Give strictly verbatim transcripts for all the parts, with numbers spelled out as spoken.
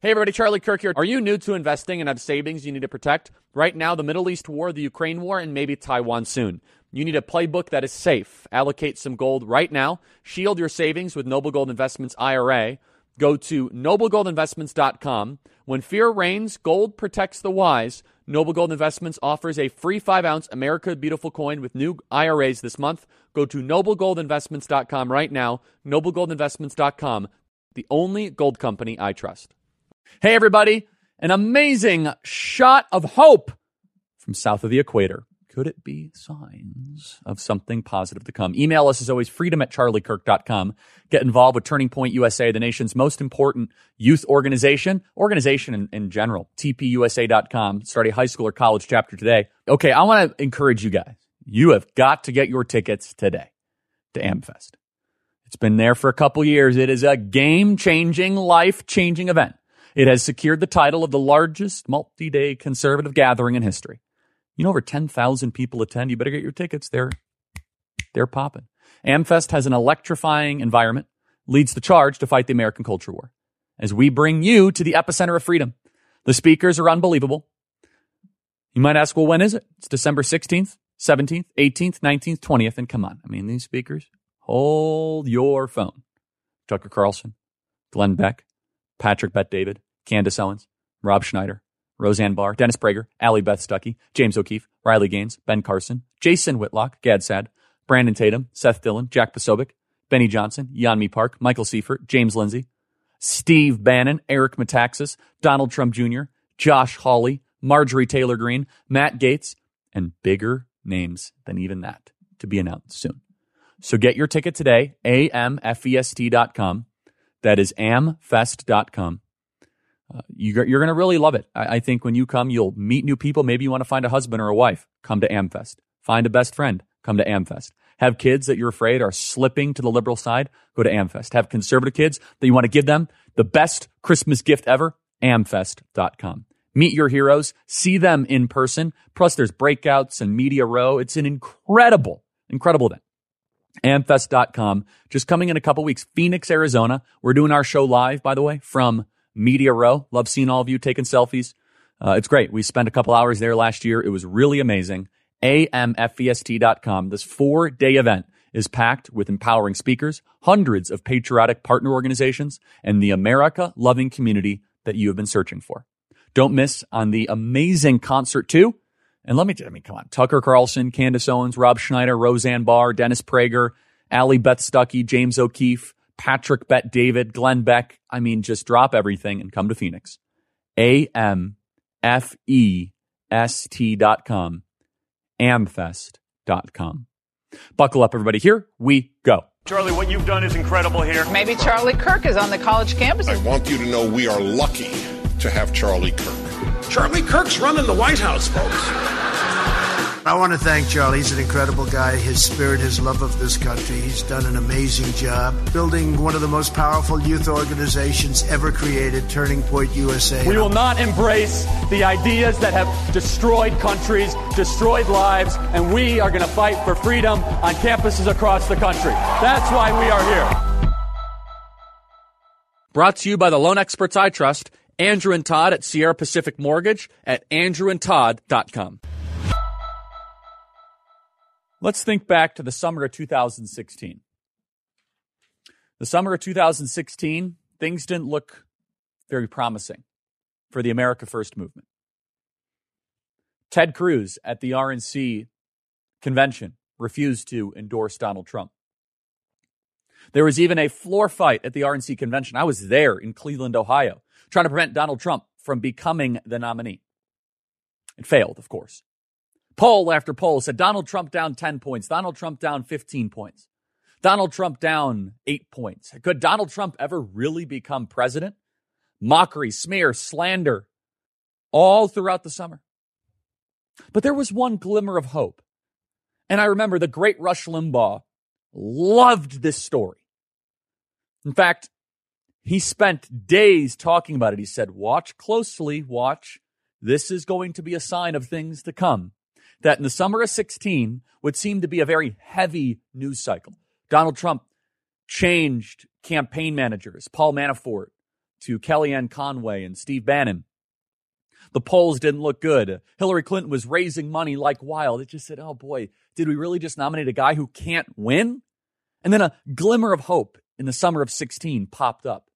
Hey everybody, Charlie Kirk here. Are you new to investing and have savings you need to protect? Right now, the Middle East war, the Ukraine war, and maybe Taiwan soon. You need a playbook that is safe. Allocate some gold right now. Shield your savings with Noble Gold Investments I R A. Go to noble gold investments dot com. When fear reigns, gold protects the wise. Noble Gold Investments offers a free five ounce America Beautiful coin with new I R As this month. Go to noble gold investments dot com right now. noble gold investments dot com, the only gold company I trust. Hey, everybody. An amazing shot of hope from south of the equator. Could it be signs of something positive to come? Email us as always, freedom at charlie kirk dot com. Get involved with Turning Point U S A, the nation's most important youth organization, organization in, in general, T P U S A dot com. Start a high school or college chapter today. Okay, I want to encourage you guys. You have got to get your tickets today to AmFest. It's been there for a couple years. It is a game-changing, life-changing event. It has secured the title of the largest multi-day conservative gathering in history. You know, over ten thousand people attend. You better get your tickets. They're, they're popping. AmFest has an electrifying environment, leads the charge to fight the American culture war. As we bring you to the epicenter of freedom. The speakers are unbelievable. You might ask, well, when is it? It's December sixteenth, seventeenth, eighteenth, nineteenth, twentieth. And come on. I mean, these speakers, hold your phone. Tucker Carlson, Glenn Beck, Patrick Bet-David, Candace Owens, Rob Schneider, Roseanne Barr, Dennis Prager, Allie Beth Stuckey, James O'Keefe, Riley Gaines, Ben Carson, Jason Whitlock, Gad Sad, Brandon Tatum, Seth Dillon, Jack Posobiec, Benny Johnson, Yeonmi Park, Michael Seifert, James Lindsay, Steve Bannon, Eric Metaxas, Donald Trump Junior, Josh Hawley, Marjorie Taylor Greene, Matt Gaetz, and bigger names than even that to be announced soon. So get your ticket today, A M fest dot com. That is amfest dot com. Uh, you, you're going to really love it. I, I think when you come, you'll meet new people. Maybe you want to find a husband or a wife. Come to AmFest. Find a best friend. Come to AmFest. Have kids that you're afraid are slipping to the liberal side. Go to AmFest. Have conservative kids that you want to give them the best Christmas gift ever. amfest dot com. Meet your heroes. See them in person. Plus, there's breakouts and media row. It's an incredible, incredible event. amfest dot com. Just coming in a couple weeks. Phoenix, Arizona. We're doing our show live, by the way, from Media Row. Love seeing all of you taking selfies. Uh, it's great. We spent a couple hours there last year. It was really amazing. A M fest dot com. This four-day event is packed with empowering speakers, hundreds of patriotic partner organizations, and the America-loving community that you have been searching for. Don't miss on the amazing concert, too. And let me, I mean, come on. Tucker Carlson, Candace Owens, Rob Schneider, Roseanne Barr, Dennis Prager, Allie Beth Stuckey, James O'Keefe, Patrick Bet-David, Glenn Beck. I mean, just drop everything and come to Phoenix. A M F E S T dot com. amfest dot com. Buckle up, everybody. Here we go. Charlie, what you've done is incredible here. Maybe Charlie Kirk is on the college campus. I want you to know we are lucky to have Charlie Kirk. Charlie Kirk's running the White House, folks. I want to thank Charlie. He's an incredible guy. His spirit, his love of this country. He's done an amazing job building one of the most powerful youth organizations ever created, Turning Point U S A. We will not embrace the ideas that have destroyed countries, destroyed lives, and we are going to fight for freedom on campuses across the country. That's why we are here. Brought to you by the loan experts I trust, Andrew and Todd at Sierra Pacific Mortgage at andrew and todd dot com. Let's think back to the summer of two thousand sixteen. The summer of two thousand sixteen, things didn't look very promising for the America First movement. Ted Cruz at the R N C convention refused to endorse Donald Trump. There was even a floor fight at the R N C convention. I was there in Cleveland, Ohio, trying to prevent Donald Trump from becoming the nominee. It failed, of course. Poll after poll said Donald Trump down ten points, Donald Trump down fifteen points, Donald Trump down eight points. Could Donald Trump ever really become president? Mockery, smear, slander, all throughout the summer. But there was one glimmer of hope. And I remember the great Rush Limbaugh loved this story. In fact, he spent days talking about it. He said, watch closely, watch. This is going to be a sign of things to come. That in the summer of sixteen would seem to be a very heavy news cycle. Donald Trump changed campaign managers, Paul Manafort to Kellyanne Conway and Steve Bannon. The polls didn't look good. Hillary Clinton was raising money like wild. It just said, oh boy, did we really just nominate a guy who can't win? And then a glimmer of hope in the summer of sixteen popped up.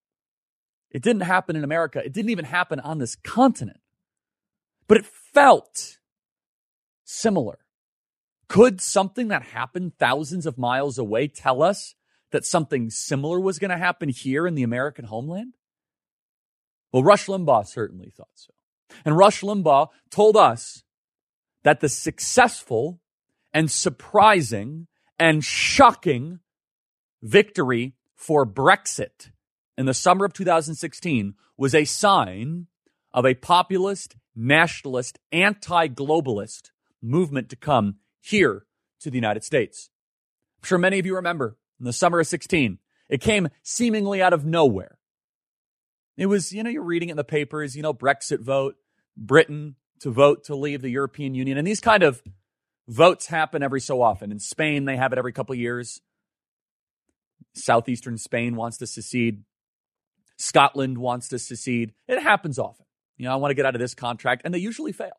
It didn't happen in America. It didn't even happen on this continent. But it felt similar. Could something that happened thousands of miles away tell us that something similar was going to happen here in the American homeland? Well, Rush Limbaugh certainly thought so. And Rush Limbaugh told us that the successful and surprising and shocking victory for Brexit in the summer of two thousand sixteen was a sign of a populist, nationalist, anti-globalist movement to come here to the United States. I'm sure many of you remember in the summer of sixteen, it came seemingly out of nowhere. It was, you know, you're reading it in the papers, you know, Brexit vote, Britain to vote to leave the European Union. And these kind of votes happen every so often. In Spain, they have it every couple of years. Southeastern Spain wants to secede. Scotland wants to secede. It happens often. You know, I want to get out of this contract, and they usually fail.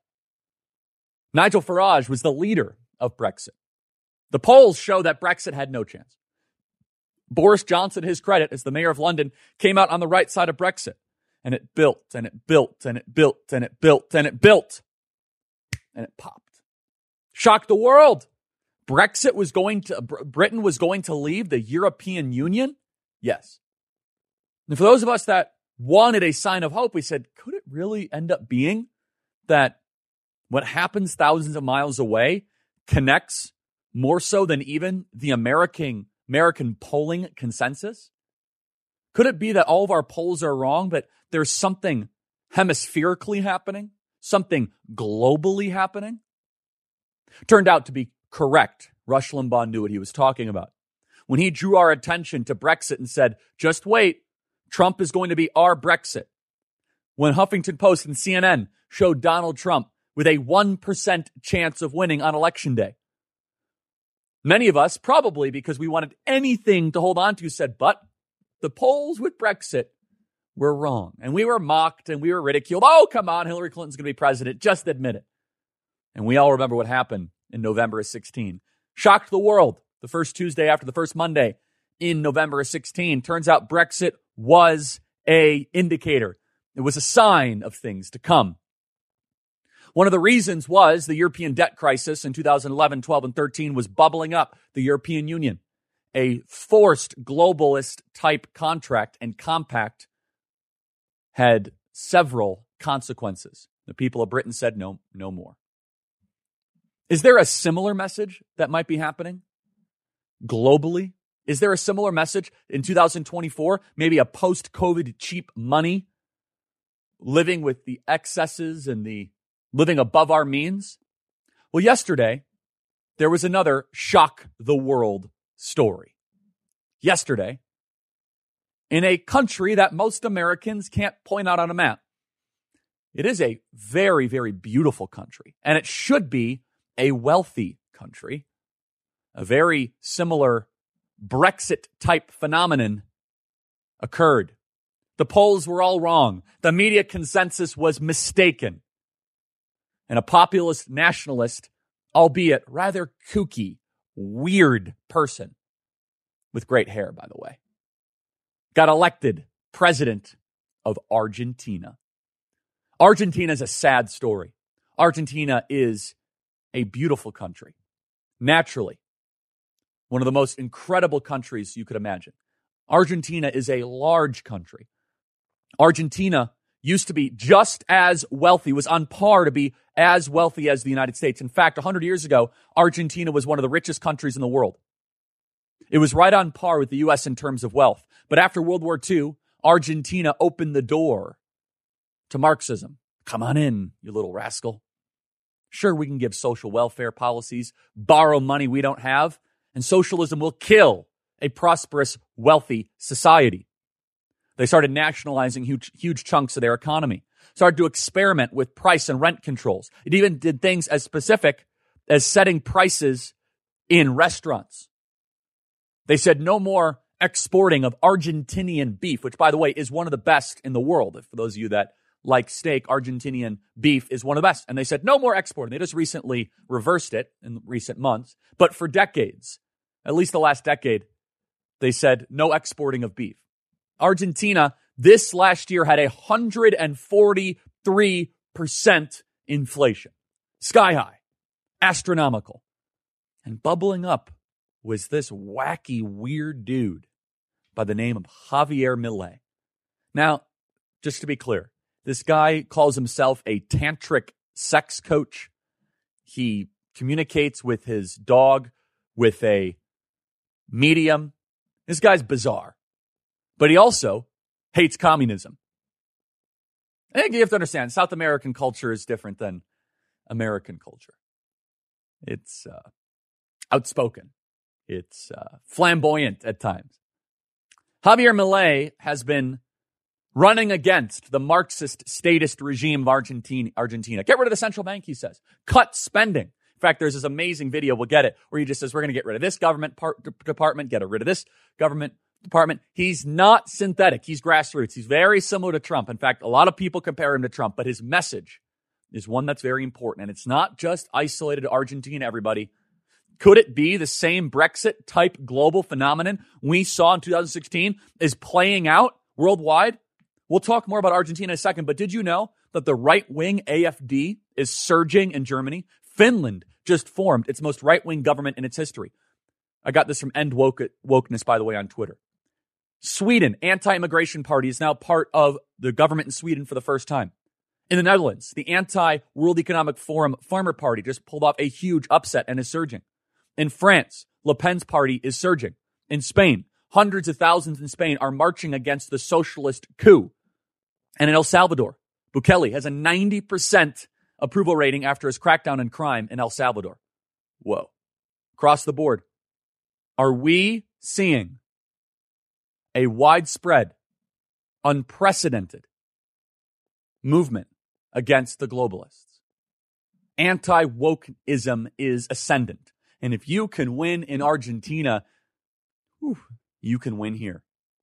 Nigel Farage was the leader of Brexit. The polls show that Brexit had no chance. Boris Johnson, his credit, as the mayor of London, came out on the right side of Brexit. And it built, and it built, and it built, and it built, and it built. And it popped. Shocked the world. Brexit was going to, Britain was going to leave the European Union? Yes. And for those of us that wanted a sign of hope, we said, could it really end up being that what happens thousands of miles away connects more so than even the American American polling consensus? Could it be that all of our polls are wrong, but there's something hemispherically happening, something globally happening? Turned out to be correct. Rush Limbaugh knew what he was talking about when he drew our attention to Brexit and said, just wait, Trump is going to be our Brexit. When Huffington Post and C N N showed Donald Trump with a one percent chance of winning on Election Day. Many of us, probably because we wanted anything to hold on to, said, but the polls with Brexit were wrong. And we were mocked and we were ridiculed. Oh, come on, Hillary Clinton's going to be president. Just admit it. And we all remember what happened in November of sixteen. Shocked the world the first Tuesday after the first Monday in November of sixteen. Turns out Brexit was a indicator. It was a sign of things to come. One of the reasons was the European debt crisis in two thousand eleven, twelve, and thirteen was bubbling up the European Union. A forced globalist type contract and compact had several consequences. The people of Britain said, no, no more. Is there a similar message that might be happening globally? Is there a similar message in two thousand twenty-four? Maybe a post-COVID cheap money, living with the excesses and the living above our means? Well, yesterday, there was another shock the world story. Yesterday, in a country that most Americans can't point out on a map. It is a very, very beautiful country, and it should be a wealthy country. A very similar Brexit-type phenomenon occurred. The polls were all wrong. The media consensus was mistaken. And a populist nationalist, albeit rather kooky, weird person, with great hair, by the way, got elected president of Argentina. Argentina is a sad story. Argentina is a beautiful country. Naturally, one of the most incredible countries you could imagine. Argentina is a large country. Argentina used to be just as wealthy, was on par to be as wealthy as the United States. In fact, one hundred years ago, Argentina was one of the richest countries in the world. It was right on par with the U S in terms of wealth. But after World War Two, Argentina opened the door to Marxism. Come on in, you little rascal. Sure, we can give social welfare policies, borrow money we don't have, and socialism will kill a prosperous, wealthy society. They started nationalizing huge, huge chunks of their economy, started to experiment with price and rent controls. It even did things as specific as setting prices in restaurants. They said no more exporting of Argentinian beef, which, by the way, is one of the best in the world. For those of you that like steak, Argentinian beef is one of the best. And they said no more exporting. They just recently reversed it in recent months. But for decades, at least the last decade, they said no exporting of beef. Argentina this last year had one hundred forty-three percent inflation. Sky high. Astronomical. And bubbling up was this wacky, weird dude by the name of Javier Milei. Now, just to be clear, this guy calls himself a tantric sex coach. He communicates with his dog with a medium. This guy's bizarre. But he also hates communism. I think you have to understand, South American culture is different than American culture. It's uh, outspoken. It's uh, flamboyant at times. Javier Milei has been running against the Marxist statist regime of Argentina. Argentina. Get rid of the central bank, he says. Cut spending. In fact, there's this amazing video, we'll get it, where he just says, we're going to get rid of this government part, department, get rid of this government department. He's not synthetic. He's grassroots. He's very similar to Trump. In fact, a lot of people compare him to Trump, but his message is one that's very important. And it's not just isolated to Argentina, everybody. Could it be the same Brexit-type global phenomenon we saw in two thousand sixteen is playing out worldwide? We'll talk more about Argentina in a second, but did you know that the right-wing A F D is surging in Germany? Finland just formed its most right-wing government in its history. I got this from End Woke, Wokeness, by the way, on Twitter. Sweden, anti-immigration party, is now part of the government in Sweden for the first time. In the Netherlands, the anti-World Economic Forum Farmer Party just pulled off a huge upset and is surging. In France, Le Pen's party is surging. In Spain, hundreds of thousands in Spain are marching against the socialist coup. And in El Salvador, Bukele has a ninety percent approval rating after his crackdown on crime in El Salvador. Whoa. Across the board, are we seeing a widespread, unprecedented movement against the globalists? Anti-wokeism is ascendant. And if you can win in Argentina, whew, you can win here.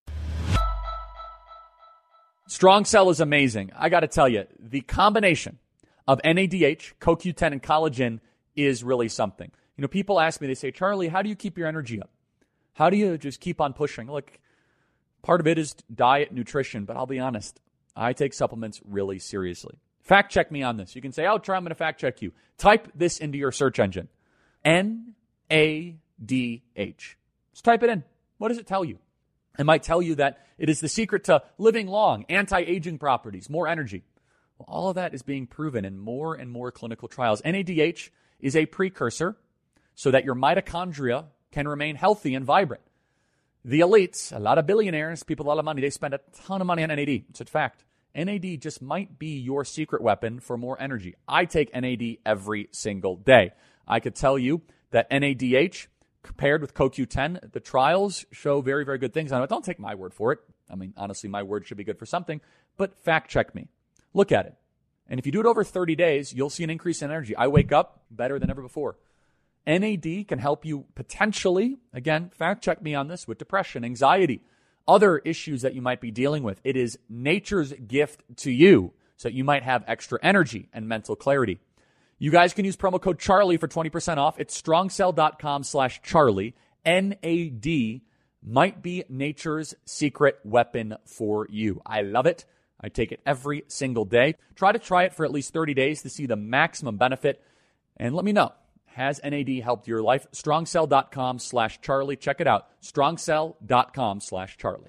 Strong Cell is amazing. I got to tell you, the combination of N A D H, Co Q ten, and collagen is really something. You know, people ask me, they say, Charlie, how do you keep your energy up? How do you just keep on pushing? Look, part of it is diet, nutrition, but I'll be honest, I take supplements really seriously. Fact check me on this. You can say, oh, Charlie, I'm going to fact check you. Type this into your search engine. N A D H. Just type it in. What does it tell you? It might tell you that it is the secret to living long, anti-aging properties, more energy. Well, all of that is being proven in more and more clinical trials. N A D H is a precursor so that your mitochondria can remain healthy and vibrant. The elites, a lot of billionaires, people with a lot of money, they spend a ton of money on N A D. It's a fact. N A D just might be your secret weapon for more energy. I take N A D every single day. I could tell you that N A D H, compared with Co Q ten, the trials show very, very good things on it. Don't take my word for it. I mean, honestly, my word should be good for something, but fact check me. Look at it. And if you do it over thirty days, you'll see an increase in energy. I wake up better than ever before. N A D can help you potentially, again, fact check me on this, with depression, anxiety, other issues that you might be dealing with. It is nature's gift to you so that you might have extra energy and mental clarity. You guys can use promo code Charlie for twenty percent off. It's strongcell.com slash Charlie. N A D might be nature's secret weapon for you. I love it. I take it every single day. Try to try it for at least thirty days to see the maximum benefit. And let me know, has N A D helped your life? strongcell.com slash Charlie. Check it out. strongcell.com slash Charlie.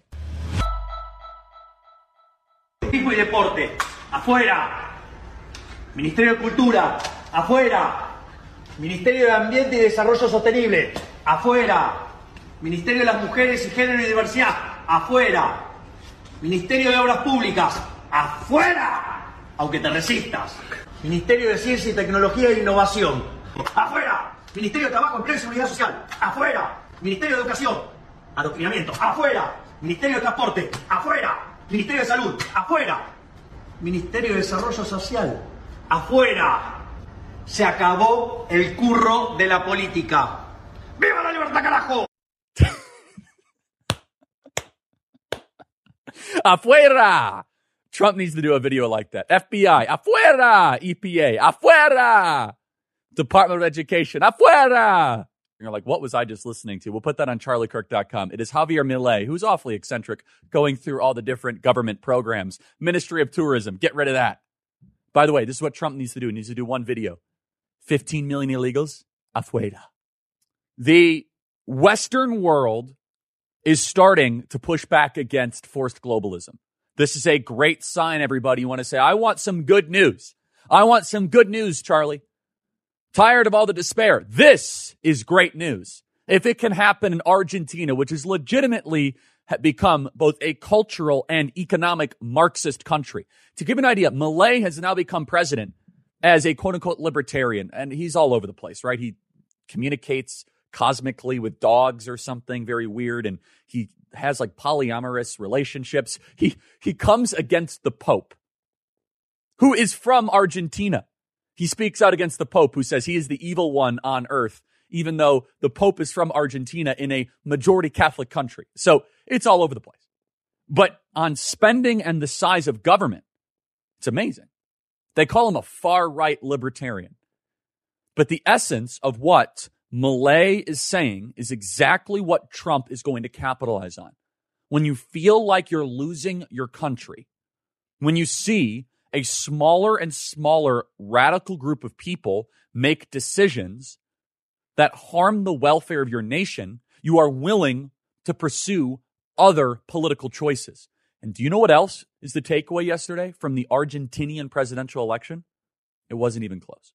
Turismo y deporte, afuera. Ministerio de Cultura, afuera. Ministerio de Ambiente y Desarrollo Sostenible, afuera. Ministerio de las Mujeres y Género y Diversidad, afuera. Ministerio de Obras Públicas, afuera. Aunque te resistas. Ministerio de Ciencia y Tecnología e Innovación, afuera. Ministerio de Trabajo, Empleo y Seguridad Social, afuera. Ministerio de Educación, Adoctrinamiento, afuera. Ministerio de Transporte, afuera. Ministerio de Salud, afuera. Ministerio de Desarrollo Social, afuera. Se acabó el curro de la política. ¡Viva la libertad, carajo! Afuera. Trump needs to do a video like that. F B I, afuera. E P A, afuera. Department of Education, afuera. You're like, what was I just listening to? We'll put that on charlie kirk dot com. It is Javier Milei, who's awfully eccentric, going through all the different government programs. Ministry of Tourism, get rid of that. By the way, this is what Trump needs to do. He needs to do one video. fifteen million illegals, afuera. The Western world is starting to push back against forced globalism. This is a great sign, everybody. You want to say, I want some good news. I want some good news, Charlie. Tired of all the despair. This is great news. If it can happen in Argentina, which has legitimately become both a cultural and economic Marxist country. To give an idea, Milei has now become president as a quote-unquote libertarian, and he's all over the place, right? He communicates cosmically with dogs or something very weird, and he has like polyamorous relationships. He he comes against the Pope, who is from Argentina. He speaks out against the Pope, who says he is the evil one on earth, even though the Pope is from Argentina in a majority Catholic country. So it's all over the place. But on spending and the size of government, it's amazing. They call him a far-right libertarian. But the essence of what Milei is saying is exactly what Trump is going to capitalize on. When you feel like you're losing your country, when you see a smaller and smaller radical group of people make decisions that harm the welfare of your nation, you are willing to pursue other political choices. And do you know what else is the takeaway yesterday from the Argentinian presidential election? It wasn't even close.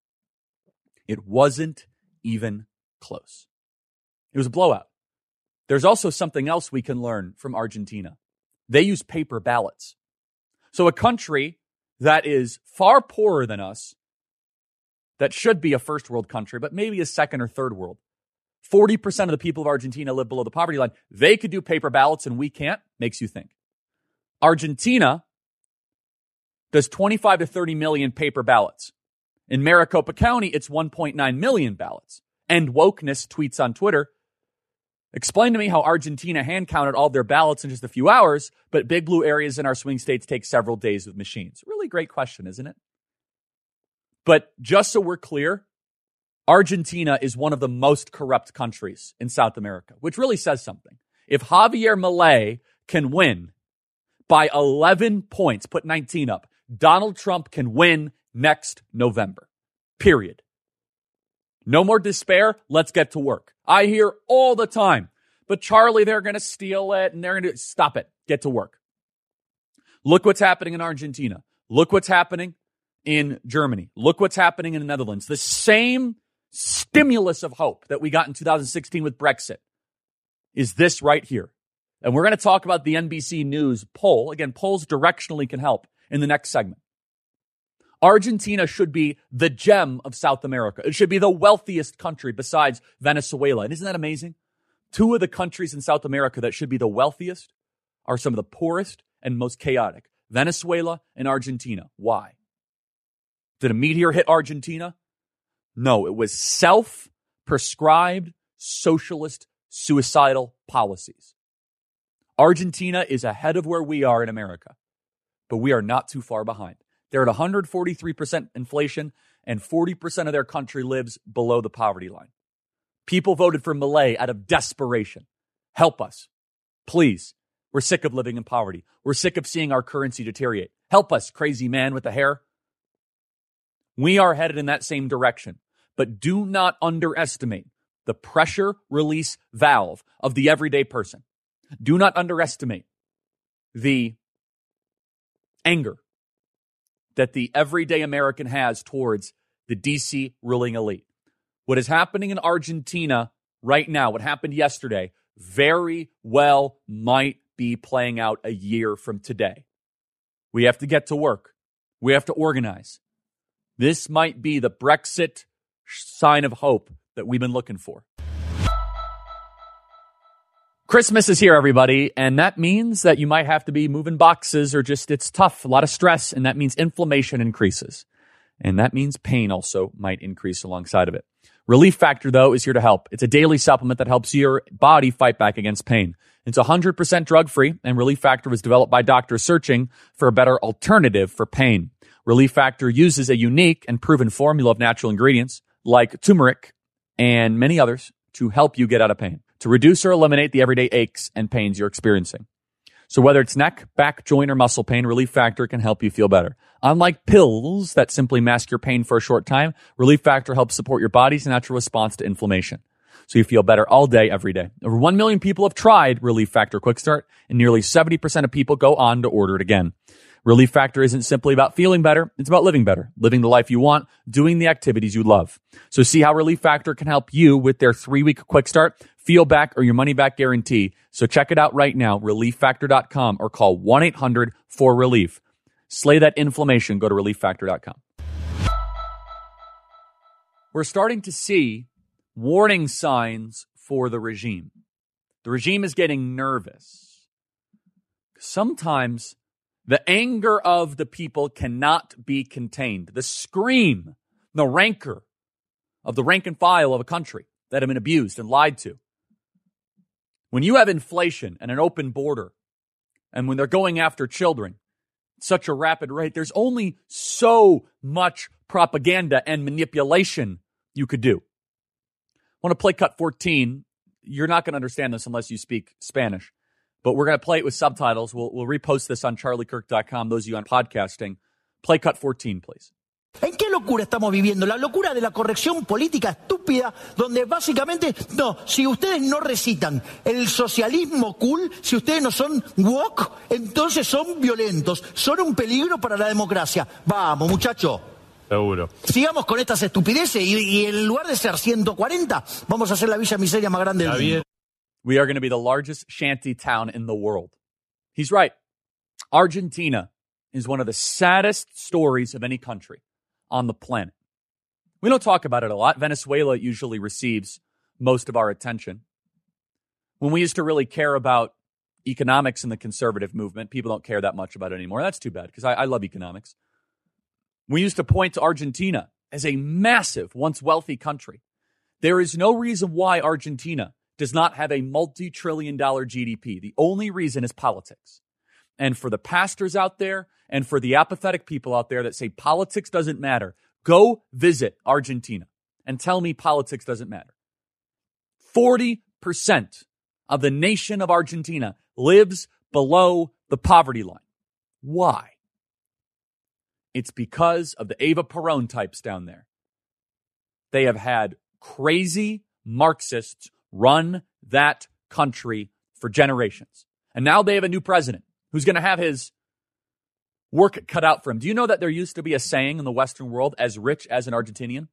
It wasn't even close. It was a blowout. There's also something else we can learn from Argentina. They use paper ballots. So a country that is far poorer than us, that should be a first world country, but maybe a second or third world. forty percent of the people of Argentina live below the poverty line. They could do paper ballots and we can't. Makes you think. Argentina does twenty-five to thirty million paper ballots. In Maricopa County, it's one point nine million ballots. And Wokeness tweets on Twitter, explain to me how Argentina hand counted all their ballots in just a few hours, but big blue areas in our swing states take several days with machines. Really great question, isn't it? But just so we're clear, Argentina is one of the most corrupt countries in South America, which really says something. If Javier Milei can win by eleven points, put nineteen up, Donald Trump can win next November. Period. No more despair. Let's get to work. I hear all the time, but Charlie, they're going to steal it and they're going to stop it. Get to work. Look what's happening in Argentina. Look what's happening in Germany. Look what's happening in the Netherlands. The same stimulus of hope that we got in two thousand sixteen with Brexit is this right here. And we're going to talk about the N B C News poll. Again, polls directionally can help in the next segment. Argentina should be the gem of South America. It should be the wealthiest country besides Venezuela. And isn't that amazing? Two of the countries in South America that should be the wealthiest are some of the poorest and most chaotic. Venezuela and Argentina. Why? Did a meteor hit Argentina? No, it was self-prescribed socialist suicidal policies. Argentina is ahead of where we are in America, but we are not too far behind. They're at one hundred forty-three percent inflation, and forty percent of their country lives below the poverty line. People voted for Milei out of desperation. Help us. Please. We're sick of living in poverty. We're sick of seeing our currency deteriorate. Help us, crazy man with the hair. We are headed in that same direction, but do not underestimate the pressure release valve of the everyday person. Do not underestimate the anger that the everyday American has towards the D C ruling elite. What is happening in Argentina right now, what happened yesterday, very well might be playing out a year from today. We have to get to work. We have to organize. This might be the Brexit sign of hope that we've been looking for. Christmas is here, everybody, and that means that you might have to be moving boxes or just it's tough, a lot of stress, and that means inflammation increases. And that means pain also might increase alongside of it. Relief Factor, though, is here to help. It's a daily supplement that helps your body fight back against pain. It's one hundred percent drug-free, and Relief Factor was developed by doctors searching for a better alternative for pain. Relief Factor uses a unique and proven formula of natural ingredients like turmeric and many others to help you get out of pain, to reduce or eliminate the everyday aches and pains you're experiencing. So whether it's neck, back, joint, or muscle pain, Relief Factor can help you feel better. Unlike pills that simply mask your pain for a short time, Relief Factor helps support your body's natural response to inflammation, so you feel better all day, every day. Over one million people have tried Relief Factor Quick Start, and nearly seventy percent of people go on to order it again. Relief Factor isn't simply about feeling better. It's about living better, living the life you want, doing the activities you love. So see how Relief Factor can help you with their three-week quick start, feel back, or your money-back guarantee. So check it out right now, relief factor dot com, or call one eight hundred four relief. Slay that inflammation. Go to relief factor dot com. We're starting to see warning signs for the regime. The regime is getting nervous. Sometimes the anger of the people cannot be contained. The scream, the rancor of the rank and file of a country that have been abused and lied to. When you have inflation and an open border, and when they're going after children at such a rapid rate, there's only so much propaganda and manipulation you could do. I want to play cut fourteen. You're not going to understand this unless you speak Spanish. But we're going to play it with subtitles. We'll, we'll repost this on charlie kirk dot com, those of you on podcasting. Play cut fourteen, please. ¿En qué locura estamos viviendo? La locura de la corrección política estúpida, donde básicamente, no, si ustedes no recitan el socialismo cool, si ustedes no son woke, entonces son violentos, son un peligro para la democracia. Vamos, muchacho. Seguro. Sigamos con estas estupideces y, y en lugar de ser ciento cuarenta, vamos a hacer la villa miseria más grande del mundo. We are going to be the largest shanty town in the world. He's right. Argentina is one of the saddest stories of any country on the planet. We don't talk about it a lot. Venezuela usually receives most of our attention. When we used to really care about economics in the conservative movement, people don't care that much about it anymore. That's too bad, because I, I love economics. We used to point to Argentina as a massive, once wealthy country. There is no reason why Argentina does not have a multi-trillion dollar G D P. The only reason is politics. And for the pastors out there and for the apathetic people out there that say politics doesn't matter, go visit Argentina and tell me politics doesn't matter. forty percent of the nation of Argentina lives below the poverty line. Why? It's because of the Eva Perón types down there. They have had crazy Marxists run that country for generations. And now they have a new president who's going to have his work cut out for him. Do you know that there used to be a saying in the Western world, as rich as an Argentinian?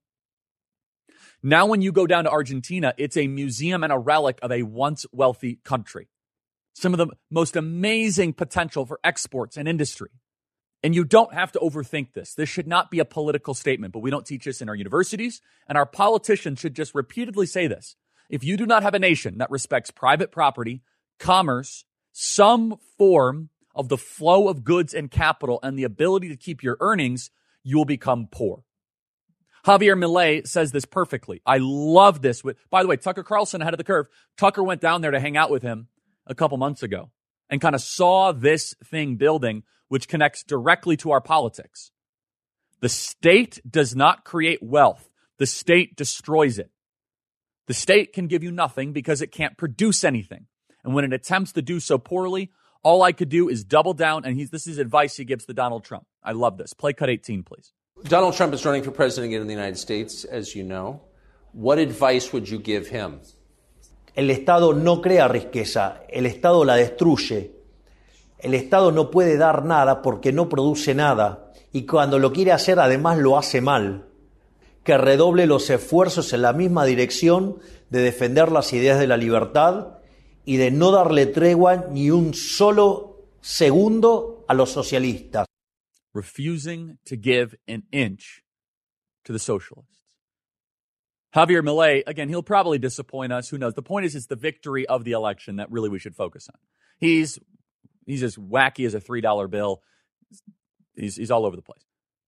Now when you go down to Argentina, it's a museum and a relic of a once wealthy country. Some of the most amazing potential for exports and industry. And you don't have to overthink this. This should not be a political statement, but we don't teach this in our universities, and our politicians should just repeatedly say this. If you do not have a nation that respects private property, commerce, some form of the flow of goods and capital, and the ability to keep your earnings, you will become poor. Javier Milei says this perfectly. I love this. By the way, Tucker Carlson ahead of the curve. Tucker went down there to hang out with him a couple months ago and kind of saw this thing building, which connects directly to our politics. The state does not create wealth. The state destroys it. The state can give you nothing because it can't produce anything. And when it attempts to do so poorly, all I could do is double down. And he's, this is advice he gives to Donald Trump. I love this. Play cut eighteen, please. Donald Trump is running for president again in the United States, as you know. What advice would you give him? El Estado no crea riqueza, el Estado la destruye. El Estado no puede dar nada porque no produce nada. Y cuando lo quiere hacer, además lo hace mal. Que redoble los esfuerzos en la misma dirección de defender las ideas de la libertad y de no darle tregua ni un solo segundo a los socialistas. Refusing to give an inch to the socialists. Javier Milei, again, he'll probably disappoint us. Who knows? The point is, it's the victory of the election that really we should focus on. He's he's as wacky as a three dollar bill. He's he's all over the place.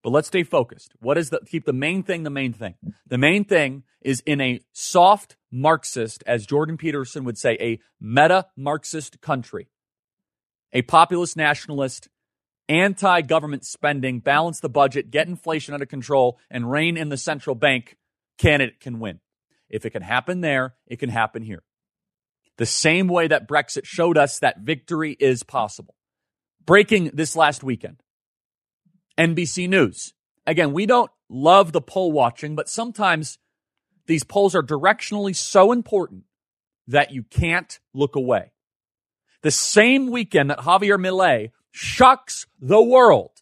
But let's stay focused. What is the, keep the main thing the main thing. The main thing is in a soft Marxist, as Jordan Peterson would say, a meta-Marxist country, a populist nationalist, anti-government spending, balance the budget, get inflation under control, and rein in the central bank candidate can win. If it can happen there, it can happen here. The same way that Brexit showed us that victory is possible. Breaking this last weekend. N B C News. Again, we don't love the poll watching, but sometimes these polls are directionally so important that you can't look away. The same weekend that Javier Milei shocks the world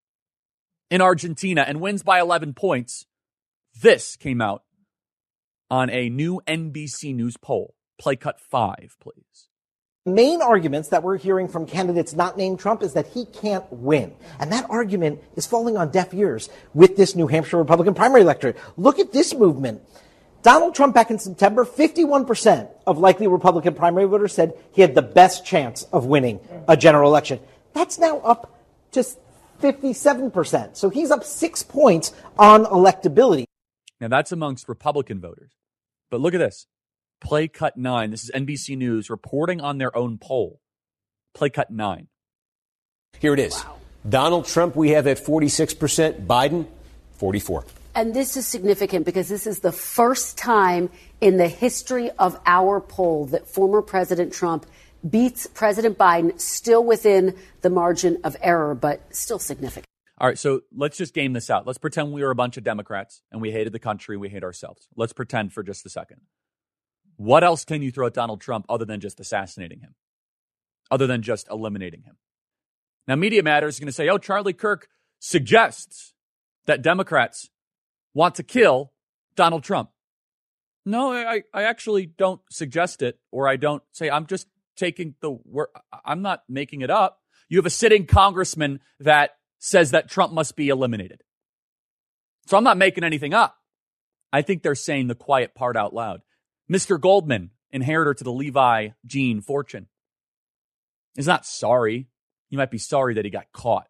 in Argentina and wins by eleven points, this came out on a new N B C News poll. Play cut five, please. Main arguments that we're hearing from candidates not named Trump is that he can't win. And that argument is falling on deaf ears with this New Hampshire Republican primary electorate. Look at this movement. Donald Trump back in September, fifty-one percent of likely Republican primary voters said he had the best chance of winning a general election. That's now up to fifty-seven percent. So he's up six points on electability. Now that's amongst Republican voters. But look at this. Play cut nine. This is N B C News reporting on their own poll. Play cut nine. Here it is. Wow. Donald Trump, we have at forty-six percent. Biden, forty-four. And this is significant because this is the first time in the history of our poll that former President Trump beats President Biden, still within the margin of error, but still significant. All right, so let's just game this out. Let's pretend we were a bunch of Democrats and we hated the country, we hate ourselves. Let's pretend for just a second. What else can you throw at Donald Trump other than just assassinating him? Other than just eliminating him? Now, Media Matters is going to say, oh, Charlie Kirk suggests that Democrats want to kill Donald Trump. No, I, I actually don't suggest it, or I don't say, I'm just taking the word. I'm not making it up. You have a sitting congressman that says that Trump must be eliminated. So I'm not making anything up. I think they're saying the quiet part out loud. Mister Goldman, inheritor to the Levi gene fortune, is not sorry. You might be sorry that he got caught.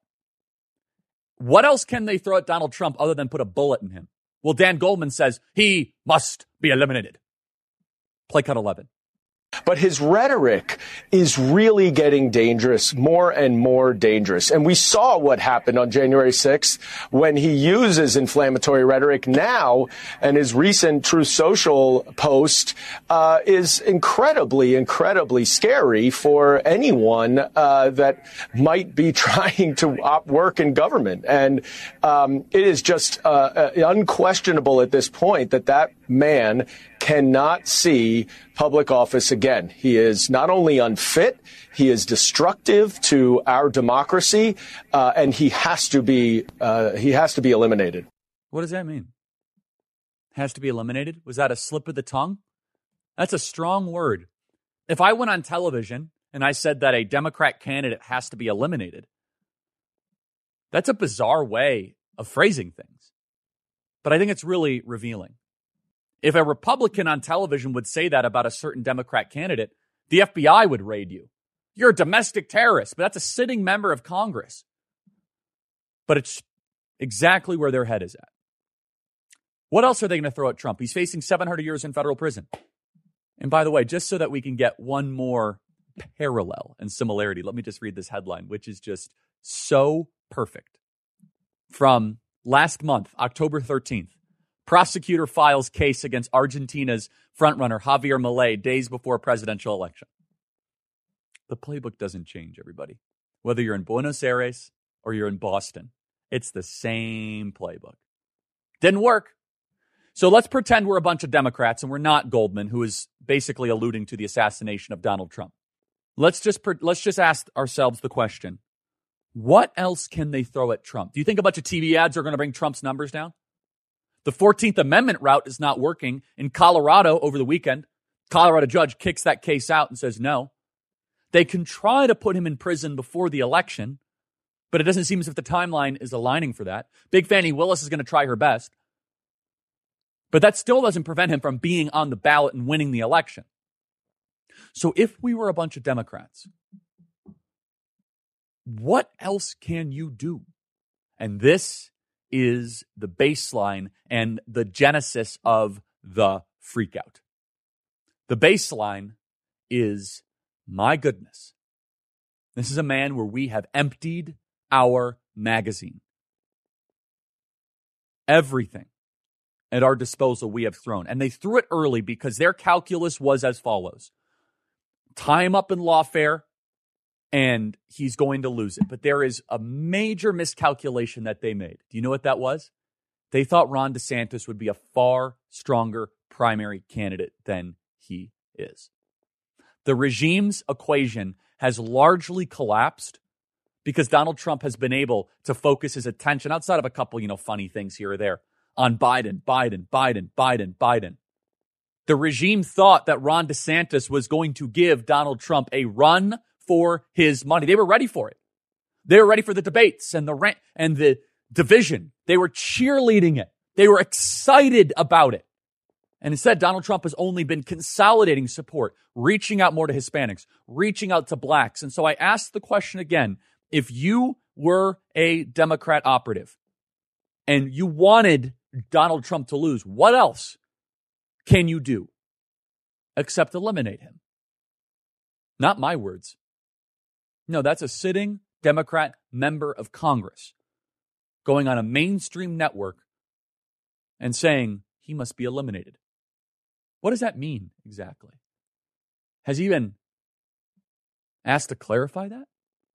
What else can they throw at Donald Trump other than put a bullet in him? Well, Dan Goldman says he must be eliminated. Play cut eleven. But his rhetoric is really getting dangerous, more and more dangerous. And we saw what happened on January sixth when he uses inflammatory rhetoric now, and his recent Truth Social post uh, is incredibly, incredibly scary for anyone uh, that might be trying to op- work in government. And um, it is just uh, unquestionable at this point that that man cannot see public office again. He is not only unfit, he is destructive to our democracy, uh, and he has to be uh, he has to be eliminated. What does that mean? Has to be eliminated? Was that a slip of the tongue? That's a strong word. If I went on television and I said that a Democrat candidate has to be eliminated, that's a bizarre way of phrasing things. But I think it's really revealing. If a Republican on television would say that about a certain Democrat candidate, the F B I would raid you. You're a domestic terrorist, but that's a sitting member of Congress. But it's exactly where their head is at. What else are they going to throw at Trump? He's facing seven hundred years in federal prison. And by the way, just so that we can get one more parallel and similarity, let me just read this headline, which is just so perfect. From last month, October thirteenth. Prosecutor files case against Argentina's frontrunner Javier Milei days before presidential election. The playbook doesn't change, everybody. Whether you're in Buenos Aires or you're in Boston, it's the same playbook. Didn't work. So let's pretend we're a bunch of Democrats and we're not Goldman, who is basically alluding to the assassination of Donald Trump. Let's just let's just ask ourselves the question, what else can they throw at Trump? Do you think a bunch of T V ads are going to bring Trump's numbers down? The fourteenth Amendment route is not working. In Colorado over the weekend, Colorado judge kicks that case out and says no. They can try to put him in prison before the election, but it doesn't seem as if the timeline is aligning for that. Big Fani Willis is going to try her best. But that still doesn't prevent him from being on the ballot and winning the election. So if we were a bunch of Democrats, what else can you do? And this is the baseline and the genesis of the freakout. The baseline is, my goodness, this is a man where we have emptied our magazine. Everything at our disposal we have thrown. And they threw it early because their calculus was as follows. Tie him up in lawfare, and he's going to lose it. But there is a major miscalculation that they made. Do you know what that was? They thought Ron DeSantis would be a far stronger primary candidate than he is. The regime's equation has largely collapsed because Donald Trump has been able to focus his attention, outside of a couple, you know, funny things here or there, on Biden, Biden, Biden, Biden, Biden. The regime thought that Ron DeSantis was going to give Donald Trump a run for his money. They were ready for it. They were ready for the debates and the rant and the division. They were cheerleading it. They were excited about it. And instead, Donald Trump has only been consolidating support, reaching out more to Hispanics, reaching out to blacks. And so I asked the question again, if you were a Democrat operative and you wanted Donald Trump to lose, what else can you do except eliminate him? Not my words. No, that's a sitting Democrat member of Congress going on a mainstream network and saying he must be eliminated. What does that mean exactly? Has he been asked to clarify that?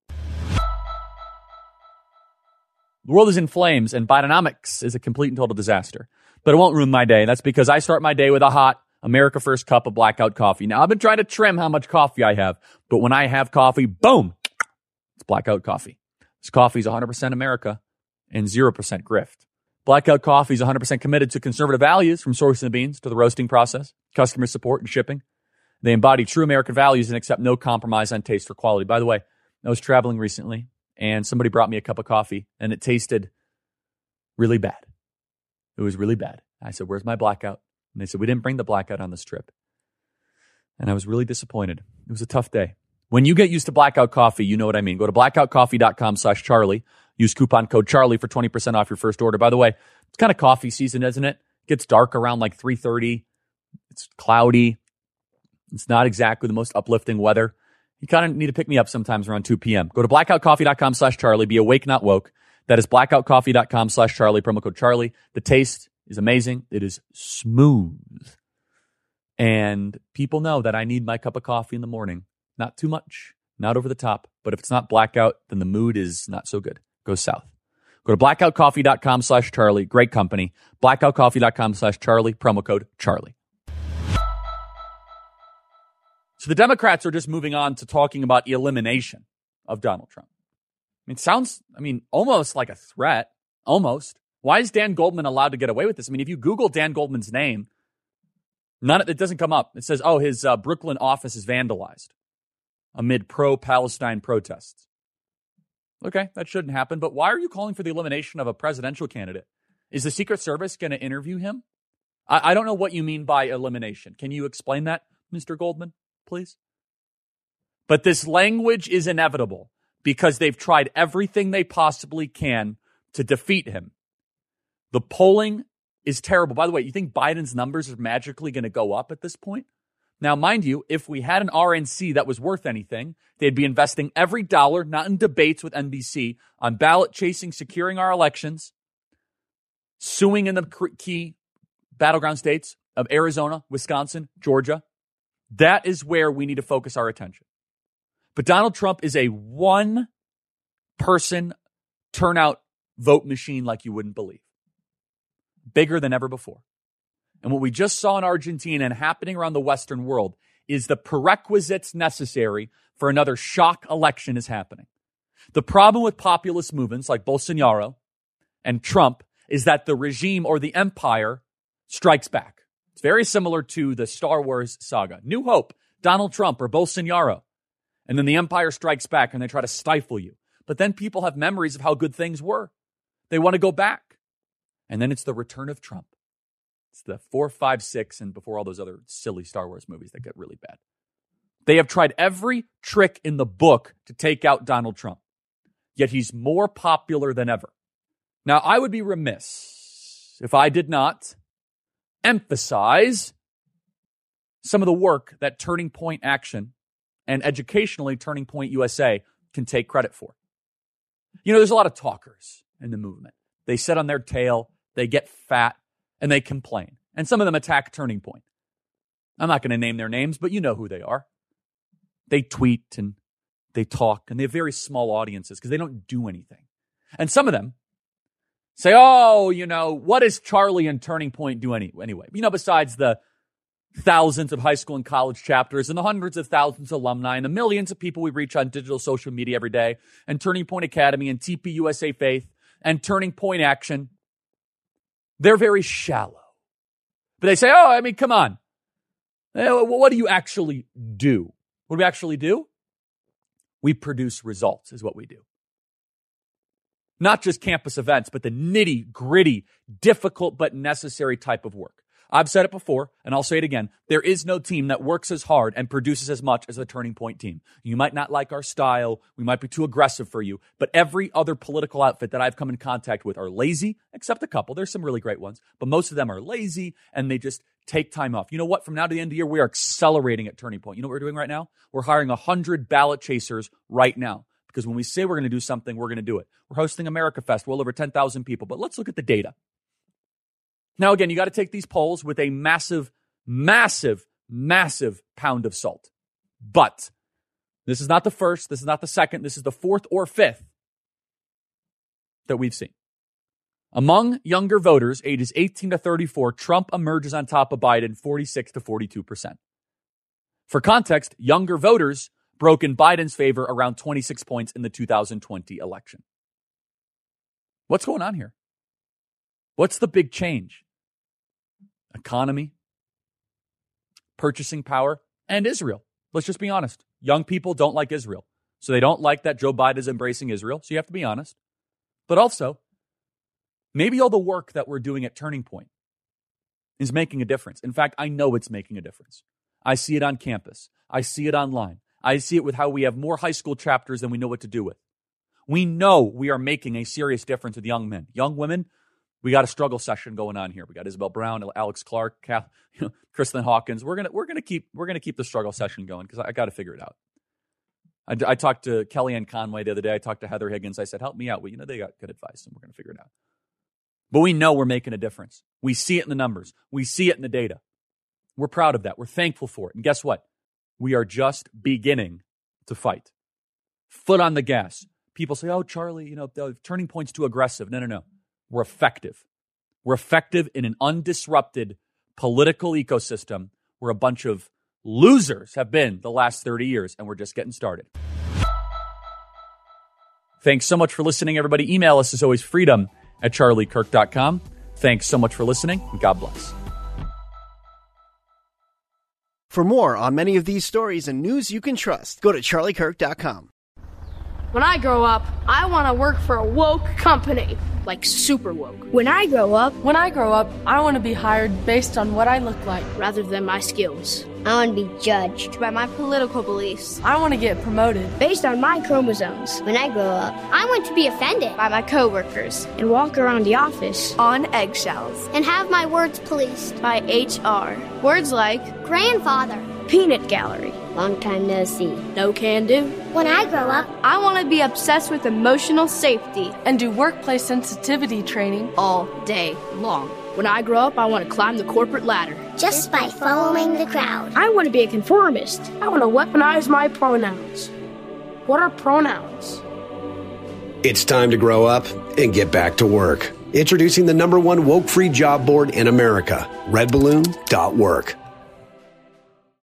The world is in flames, and Bidenomics is a complete and total disaster. But it won't ruin my day. That's because I start my day with a hot America First cup of Blackout coffee. Now, I've been trying to trim how much coffee I have, but when I have coffee, boom, it's Blackout coffee. This coffee is one hundred percent America and zero percent grift. Blackout coffee is one hundred percent committed to conservative values, from sourcing the beans to the roasting process, customer support, and shipping. They embody true American values and accept no compromise on taste or quality. By the way, I was traveling recently, and somebody brought me a cup of coffee, and it tasted really bad. It was really bad. I said, where's my Blackout? And they said, we didn't bring the Blackout on this trip. And I was really disappointed. It was a tough day. When you get used to Blackout coffee, you know what I mean. Go to blackoutcoffee.com slash Charlie. Use coupon code Charlie for twenty percent off your first order. By the way, it's kind of coffee season, isn't it? It gets dark around like three thirty. It's cloudy. It's not exactly the most uplifting weather. You kind of need to pick me up sometimes around two p.m. Go to blackoutcoffee.com slash Charlie. Be awake, not woke. That is blackoutcoffee.com slash Charlie. Promo code Charlie. The taste is amazing. It is smooth. And people know that I need my cup of coffee in the morning. Not too much. Not over the top. But if it's not Blackout, then the mood is not so good. Go south. Go to blackoutcoffee.com slash Charlie. Great company. blackoutcoffee.com slash Charlie. Promo code Charlie. So the Democrats are just moving on to talking about elimination of Donald Trump. I mean, it sounds, I mean, almost like a threat. Almost. Why is Dan Goldman allowed to get away with this? I mean, if you Google Dan Goldman's name, none of it doesn't come up. It says, oh, his uh, Brooklyn office is vandalized amid pro-Palestine protests. Okay, that shouldn't happen. But why are you calling for the elimination of a presidential candidate? Is the Secret Service going to interview him? I, I don't know what you mean by elimination. Can you explain that, Mister Goldman, please? But this language is inevitable because they've tried everything they possibly can to defeat him. The polling is terrible. By the way, you think Biden's numbers are magically going to go up at this point? Now, mind you, if we had an R N C that was worth anything, they'd be investing every dollar, not in debates with N B C, on ballot chasing, securing our elections, suing in the key battleground states of Arizona, Wisconsin, Georgia. That is where we need to focus our attention. But Donald Trump is a one-person turnout vote machine like you wouldn't believe. Bigger than ever before. And what we just saw in Argentina and happening around the Western world is the prerequisites necessary for another shock election is happening. The problem with populist movements like Bolsonaro and Trump is that the regime or the empire strikes back. It's very similar to the Star Wars saga. New Hope, Donald Trump or Bolsonaro. And then the empire strikes back and they try to stifle you. But then people have memories of how good things were. They want to go back. And then it's the return of Trump. It's the four, five, six, and before all those other silly Star Wars movies that get really bad. They have tried every trick in the book to take out Donald Trump. Yet he's more popular than ever. Now, I would be remiss if I did not emphasize some of the work that Turning Point Action and educationally Turning Point U S A can take credit for. You know, there's a lot of talkers in the movement. They sit on their tail, they get fat, and they complain. And some of them attack Turning Point. I'm not going to name their names, but you know who they are. They tweet and they talk, and they have very small audiences because they don't do anything. And some of them say, oh, you know, what does Charlie and Turning Point do any- anyway? You know, besides the thousands of high school and college chapters and the hundreds of thousands of alumni and the millions of people we reach on digital social media every day, and Turning Point Academy and T P U S A Faith and Turning Point Action, they're very shallow. But they say, oh, I mean, come on. What do you actually do? What do we actually do? We produce results is what we do. Not just campus events, but the nitty gritty, difficult but necessary type of work. I've said it before, and I'll say it again. There is no team that works as hard and produces as much as the Turning Point team. You might not like our style. We might be too aggressive for you. But every other political outfit that I've come in contact with are lazy, except a couple. There's some really great ones. But most of them are lazy, and they just take time off. You know what? From now to the end of the year, we are accelerating at Turning Point. You know what we're doing right now? We're hiring one hundred ballot chasers right now. Because when we say we're going to do something, we're going to do it. We're hosting America Fest, well over ten thousand people. But let's look at the data. Now, again, you got to take these polls with a massive, massive, massive pound of salt. But this is not the first. This is not the second. This is the fourth or fifth that we've seen. Among younger voters, ages eighteen to thirty-four, Trump emerges on top of Biden, forty-six to forty-two percent. For context, younger voters broke in Biden's favor around twenty-six points in the two thousand twenty election. What's going on here? What's the big change? Economy, purchasing power, and Israel. Let's just be honest. Young people don't like Israel. So they don't like that Joe Biden is embracing Israel. So you have to be honest. But also, maybe all the work that we're doing at Turning Point is making a difference. In fact, I know it's making a difference. I see it on campus. I see it online. I see it with how we have more high school chapters than we know what to do with. We know we are making a serious difference with young men. Young women, we got a struggle session going on here. We got Isabel Brown, Alex Clark, Kath, you know, Kristen Hawkins. We're gonna we're gonna keep we're gonna keep the struggle session going because I, I got to figure it out. I, I talked to Kellyanne Conway the other day. I talked to Heather Higgins. I said, "Help me out." Well, you know, they got good advice, and we're gonna figure it out. But we know we're making a difference. We see it in the numbers. We see it in the data. We're proud of that. We're thankful for it. And guess what? We are just beginning to fight. Foot on the gas. People say, "Oh, Charlie, you know, the Turning Point's too aggressive." No, no, no. We're effective. We're effective in an undisrupted political ecosystem where a bunch of losers have been the last thirty years, and we're just getting started. Thanks so much for listening, everybody. Email us as always, freedom at charlie kirk dot com. Thanks so much for listening, and God bless. For more on many of these stories and news you can trust, go to charlie kirk dot com. When I grow up, I want to work for a woke company, like super woke. When I grow up, when I grow up, I want to be hired based on what I look like, rather than my skills. I want to be judged by my political beliefs. I want to get promoted based on my chromosomes. When I grow up, I want to be offended by my coworkers and walk around the office on eggshells and have my words policed by H R. Words like grandfather, peanut gallery, long time no see, no can do. When I grow up, I want to be obsessed with emotional safety and do workplace sensitivity training all day long. When I grow up, I want to climb the corporate ladder just by following the crowd. I want to be a conformist. I want to weaponize my pronouns. What are pronouns? It's time to grow up and get back to work. Introducing the number one woke-free job board in America, red balloon dot work.